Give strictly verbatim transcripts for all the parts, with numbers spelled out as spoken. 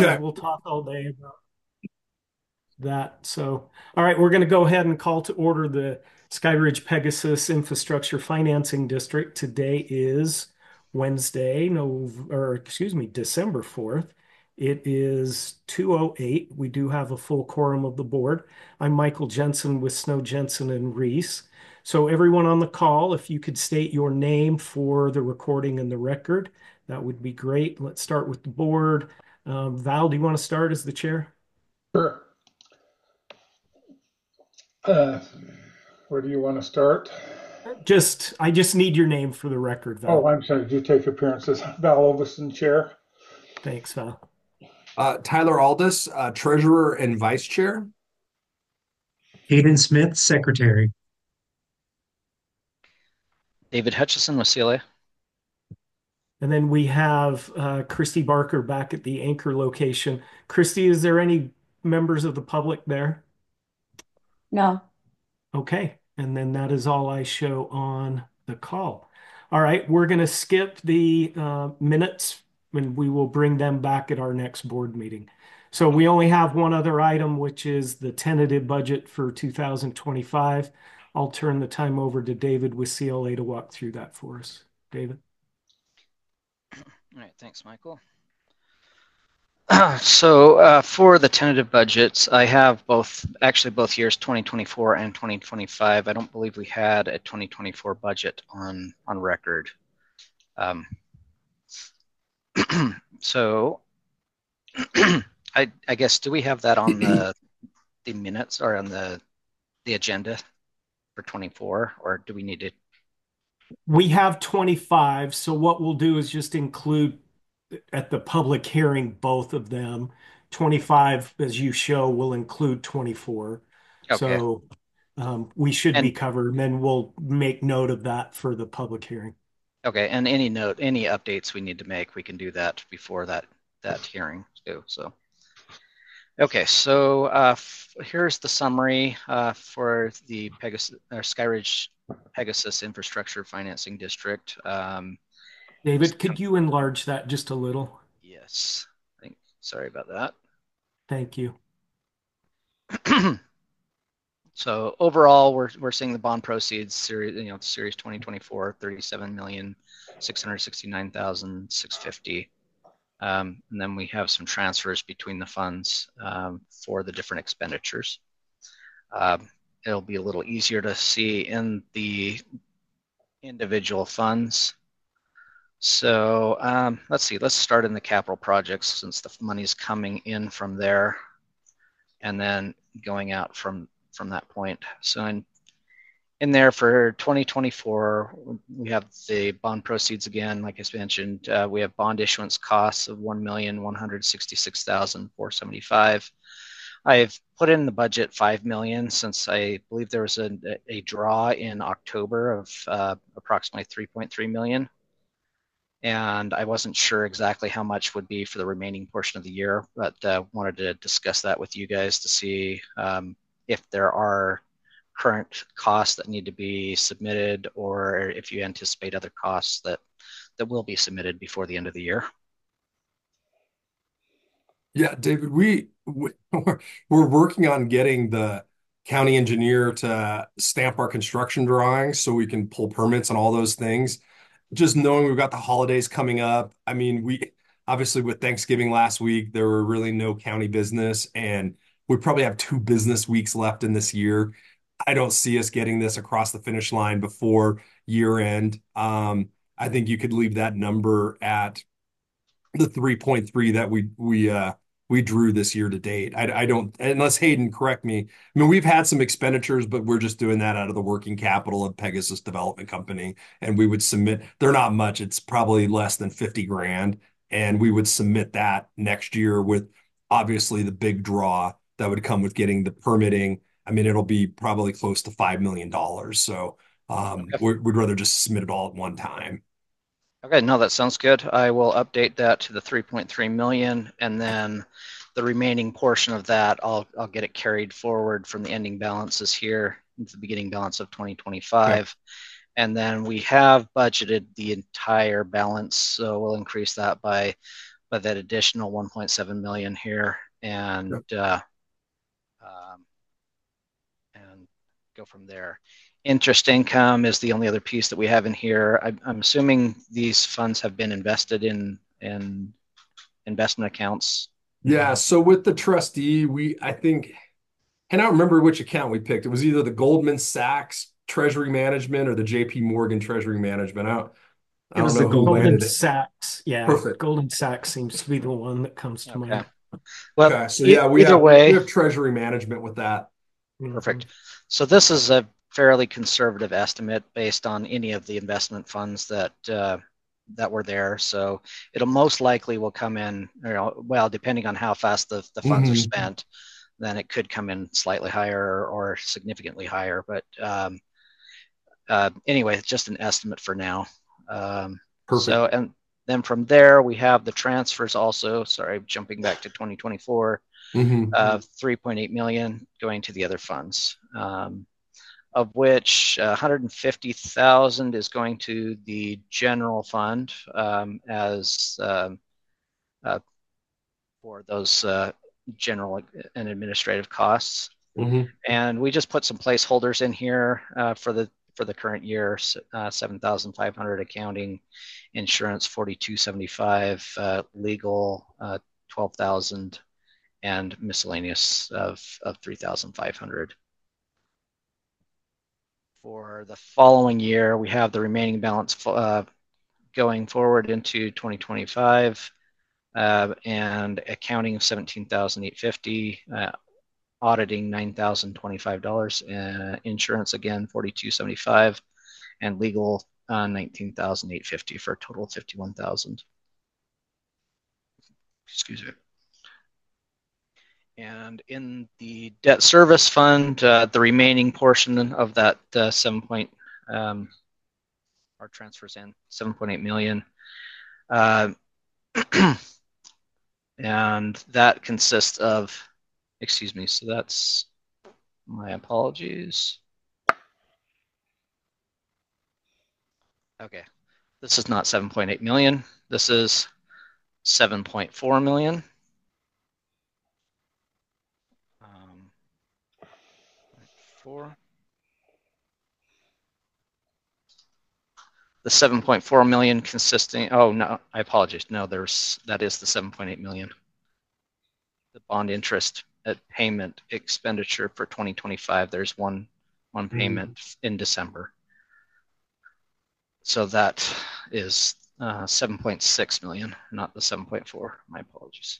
Okay. We'll talk all day about that. So, all right, we're going to go ahead and call to order the Skyridge Pegasus Infrastructure Financing District. Today is Wednesday, no, or excuse me, December fourth. It is two oh eight. We do have a full quorum of the board. I'm Michael Jensen with Snow Jensen and Reese. So everyone on the call, if you could state your name for the recording and the record, that would be great. Let's start with the board. Um, Val, do you want to start as the chair? Sure. Uh, where do you want to start? Just, I just need your name for the record, Oh, Val. I'm sorry. Do you take appearances? Val Ovison, Chair. Thanks, Val. Uh, Tyler Aldis, uh, Treasurer and Vice Chair. Hayden Smith, Secretary. David Hutchison with C L A. And then we have uh, Christy Barker back at the anchor location. Christy, is there any members of the public there? No. Okay. And then that is all I show on the call. All right. We're going to skip the uh, minutes and we will bring them back at our next board meeting. So we only have one other item, which is the tentative budget for two thousand twenty-five. I'll turn the time over to David with C L A to walk through that for us. David. All right, thanks, Michael. So uh, for the tentative budgets, I have both, actually both years, twenty twenty-four and twenty twenty-five. I don't believe we had a twenty twenty-four budget on, on record. Um, so I, I guess, do we have that on the, the minutes or on the, the agenda for twenty-four, or do we need to? We have twenty-five, so what we'll do is just include at the public hearing both of them. twenty-five, as you show, will include twenty-four. Okay. So um, we should be And covered, and then we'll make note of that for the public hearing. okay, and any note, any updates we need to make, we can do that before that that hearing too. So, okay, so uh, here's the summary uh, for the Pegasus or Skyridge Pegasus Infrastructure Financing District. Um, David, could you enlarge that just a little? yes, I think, sorry about that. Thank you. So overall, we're we're seeing the bond proceeds series, you know, series twenty twenty-four, thirty-seven million six hundred sixty-nine thousand six hundred fifty. Um, and then we have some transfers between the funds um, for the different expenditures. Um, it'll be a little easier to see in the individual funds. So um, let's see, let's start in the capital projects since the money's coming in from there and then going out from from that point. So in, in there for twenty twenty-four, we have the bond proceeds again, like I mentioned, uh, we have bond issuance costs of one million one hundred sixty-six thousand four hundred seventy-five. I've put in the budget five million since I believe there was a, a draw in October of uh, approximately three point three million. And I wasn't sure exactly how much would be for the remaining portion of the year, but uh, wanted to discuss that with you guys to see um, if there are current costs that need to be submitted or if you anticipate other costs that, that will be submitted before the end of the year. Yeah, David, we we- we're working on getting the county engineer to stamp our construction drawings so we can pull permits and all those things. Just knowing we've got the holidays coming up. I mean, we obviously with Thanksgiving last week, there were really no county business, and we probably have two business weeks left in this year. I don't see us getting this across the finish line before year end. Um, I think you could leave that number at the three point three that we we uh we drew this year to date. I, I don't, unless Hayden correct me. I mean, we've had some expenditures, but we're just doing that out of the working capital of Pegasus Development Company. And we would submit, they're not much. It's probably less than fifty grand. And we would submit that next year with obviously the big draw that would come with getting the permitting. I mean, it'll be probably close to five million dollars. So um, Okay. we're, we'd rather just submit it all at one time. Okay, no, that sounds good. I will update that to the three point three million, and then the remaining portion of that, I'll I'll get it carried forward from the ending balances here into the beginning balance of twenty twenty-five. Okay. And then we have budgeted the entire balance, so we'll increase that by by that additional one point seven million here, and uh, um, and go from there. Interest income is the only other piece that we have in here. I, I'm assuming these funds have been invested in in investment accounts. Yeah, so with the trustee, we I think, and I don't remember which account we picked. It was either the Goldman Sachs Treasury Management or the J P Morgan Treasury Management. I don't, I It was don't the know who Goldman landed it. Sachs. Yeah, Perfect. Goldman Sachs seems to be the one that comes to Okay. mind. Well, Okay, so yeah, we either have way, we have Treasury Management with that. perfect. So this is a fairly conservative estimate based on any of the investment funds that uh, that were there. So it'll most likely will come in, you know, well, depending on how fast the, the funds Mhm. are spent, then it could come in slightly higher or significantly higher. But um, uh, anyway, it's just an estimate for now. Um, Perfect. so, and then from there, we have the transfers also. Sorry, jumping back to twenty twenty-four. Mhm. Uh, three point eight million going to the other funds, um, of which uh, one hundred fifty thousand is going to the general fund um, as um, uh, for those uh, general and administrative costs. Mhm. And we just put some placeholders in here uh, for the for the current year: uh, seven thousand five hundred accounting, insurance forty-two seventy-five, uh, legal uh, twelve thousand, and miscellaneous of, of three thousand five hundred. For the following year, we have the remaining balance uh, going forward into twenty twenty-five, uh, and accounting of seventeen thousand eight hundred fifty dollars, uh, auditing nine thousand twenty-five dollars, uh, insurance again forty-two seventy-five, and legal uh, nineteen thousand eight hundred fifty dollars for a total of fifty-one thousand dollars. Excuse me. And in the debt service fund, uh, the remaining portion of that uh, seven point, um, our transfers in seven point eight million, uh, and that consists of, excuse me, so that's my apologies. Okay, this is not seven point eight million. This is seven point four million. Um, four. The seven point four million consisting, oh no, I apologize. No, there's, that is the seven point eight million. The bond interest at payment expenditure for twenty twenty-five, there's one, one payment mm. in December. So that is uh, seven point six million, not the seven point four. My apologies.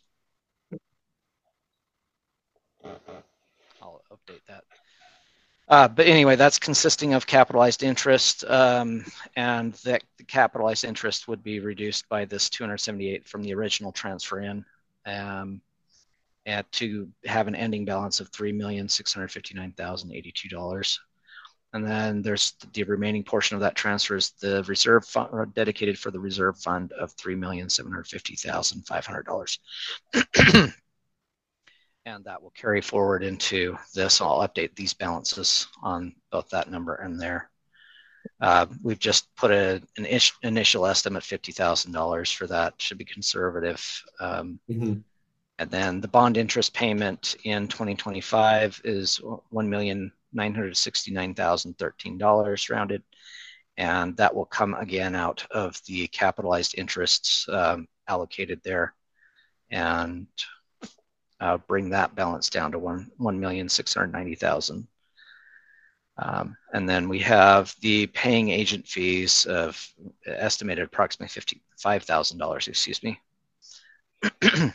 I'll update that. Uh, but anyway, that's consisting of capitalized interest, um, and that the capitalized interest would be reduced by this two hundred seventy-eight from the original transfer in, um, and to have an ending balance of three million six hundred fifty-nine thousand eighty-two dollars. And then there's the remaining portion of that transfer is the reserve fund dedicated for the reserve fund of three million seven hundred fifty thousand five hundred dollars. And that will carry forward into this. I'll update these balances on both that number and there. Uh, we've just put a, an ish, initial estimate fifty thousand dollars for that. Should be conservative. Um, mm-hmm. And then the bond interest payment in twenty twenty-five is one million nine hundred sixty-nine thousand thirteen dollars rounded. And that will come again out of the capitalized interests um, allocated there. And Uh, bring that balance down to one one million six hundred ninety thousand. Um, and then we have the paying agent fees of estimated approximately fifty-five thousand dollars. Excuse me. And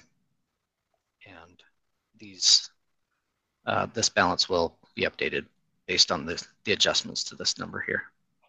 these uh, this balance will be updated based on the the adjustments to this number here.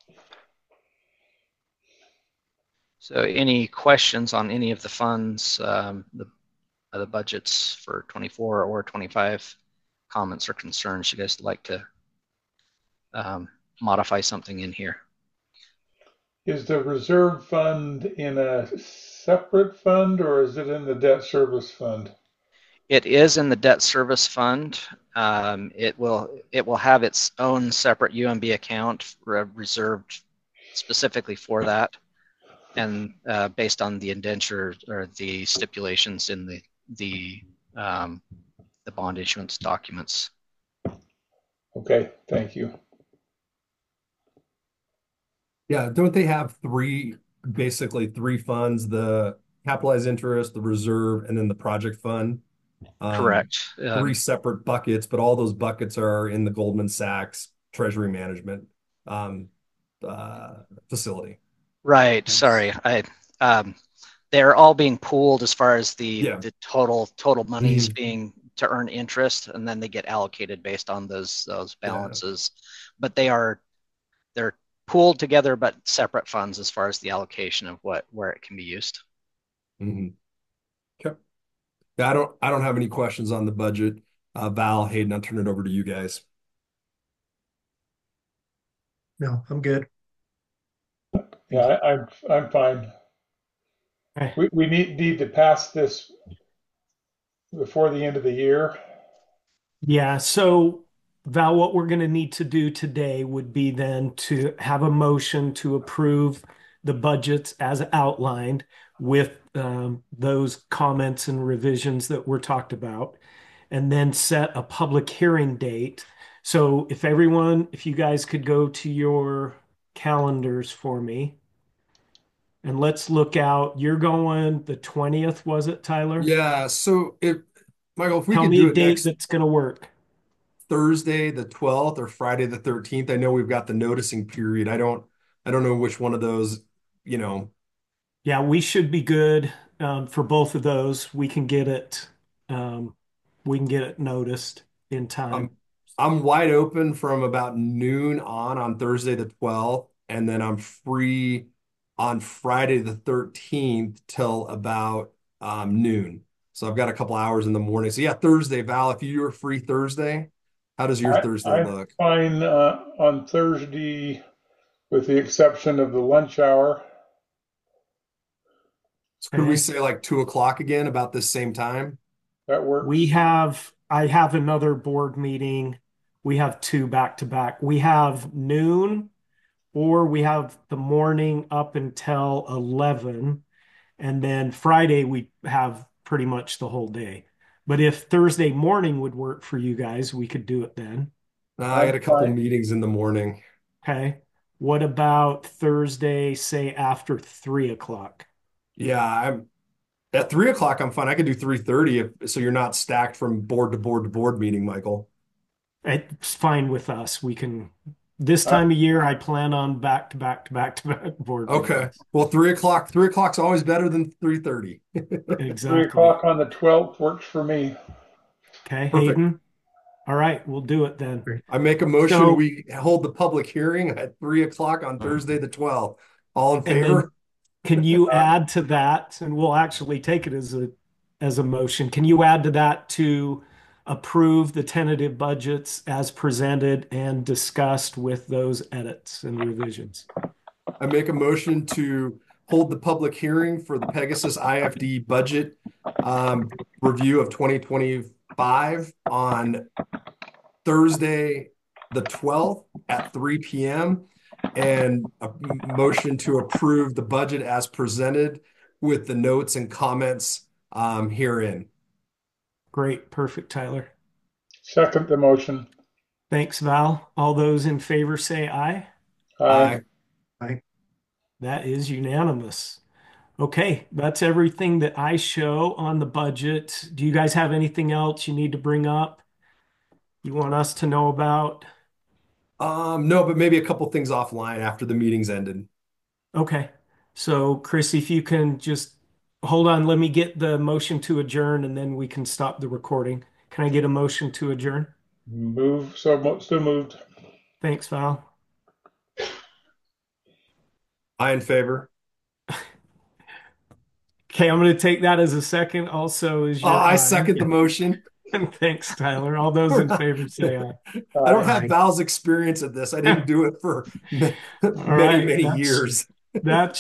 So, any questions on any of the funds? Um, the the budgets for twenty-four or twenty-five, comments or concerns you guys like to um, modify something in here? Is the reserve fund in a separate fund or is it in the debt service fund? It is in the debt service fund. Um, it will it will have its own separate U M B account re- reserved specifically for that. and uh, based on the indenture or the stipulations in the the um, the bond issuance documents. Okay, thank you. Yeah, don't they have three, basically three funds, the capitalized interest, the reserve, and then the project fund? Um, Correct. three Um, separate buckets, but all those buckets are in the Goldman Sachs Treasury Management um, uh, facility. right. Sorry. I um, they're all being pooled as far as the Yeah. the total total monies Mhm. being to earn interest, and then they get allocated based on those those Yeah. balances. But they are they're pooled together but separate funds as far as the allocation of what where it can be used. Mhm. Okay. Yeah, I don't I don't have any questions on the budget. Uh, Val, Hayden, I'll turn it over to you guys. No, I'm good. Yeah, I, I'm I'm fine. Okay. We we need need to pass this before the end of the year. Yeah, so Val, what we're going to need to do today would be then to have a motion to approve the budgets as outlined with um, those comments and revisions that were talked about, and then set a public hearing date. So if everyone, if you guys could go to your calendars for me, and let's look out. You're going the twentieth, was it, Tyler? Yeah, so if Michael, if we Tell could me do a it date next that's going to work. Thursday the twelfth or Friday the thirteenth. I know we've got the noticing period. I don't I don't know which one of those, you know. Yeah, we should be good um, for both of those. We can get it, um, we can get it noticed in time. I'm I'm wide open from about noon on on Thursday the twelfth, and then I'm free on Friday the thirteenth till about um, noon. So I've got a couple hours in the morning. So yeah, Thursday, Val, if you are free Thursday, how does your I, Thursday I'm look? fine uh, on Thursday, with the exception of the lunch hour. So could we Okay. say like two o'clock again about this same time? That We works. have, I have another board meeting. We have two back to back. We have noon or we have the morning up until eleven. And then Friday, we have pretty much the whole day. But if Thursday morning would work for you guys, we could do it then. Uh, I got I'm a couple fine. meetings in the morning. Okay. What about Thursday, say after three o'clock? Yeah, I'm at three o'clock. I'm fine. I could do three thirty if so you're not stacked from board to board to board meeting, Michael. It's fine with us. We can, this Uh, time of year, I plan on back to back to back to back board Okay. meetings. Well, three o'clock. Three o'clock's always better than three thirty. Three Exactly. o'clock on the twelfth works for me. Okay, Perfect. Hayden. All right, we'll do it then. Great. I make a motion. So, We hold the public hearing at three o'clock on Thursday the twelfth. All in and then favor? can you Uh, add to that? And we'll actually take it as a as a motion. Can you add to that to approve the tentative budgets as presented and discussed with those edits and revisions? I make a motion to hold the public hearing for the Pegasus I F D budget um, review of twenty twenty-five on Thursday, the twelfth at three p m and a motion to approve the budget as presented with the notes and comments um, herein. Great, perfect, Tyler. Second the motion. Thanks, Val. All those in favor say aye. Aye. Aye. That is unanimous. Okay, that's everything that I show on the budget. Do you guys have anything else you need to bring up? You want us to know about? Um, no, but maybe a couple things offline after the meeting's ended. Okay. So, Chris, if you can just hold on, let me get the motion to adjourn and then we can stop the recording. Can I get a motion to adjourn? Move. So mo- so moved. Thanks, Val. I in favor. Okay, I'm going to take that as a second. Also, is Uh, your I aye. second the motion. And thanks, Tyler. All those in favor say aye. I don't Aye. have Val's experience at this. I didn't do it for ma- All many, right, many that's years. that's